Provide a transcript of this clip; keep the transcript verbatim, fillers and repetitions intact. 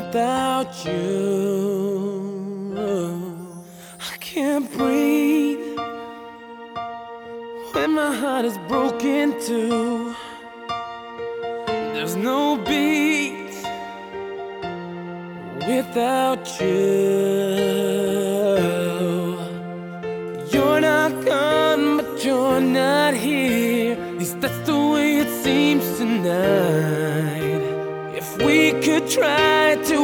without you. I can't breathe when my heart is broken too. There's no beat without you. You're not gone, but you're not here. At least that's the way it seems tonight. If we could try to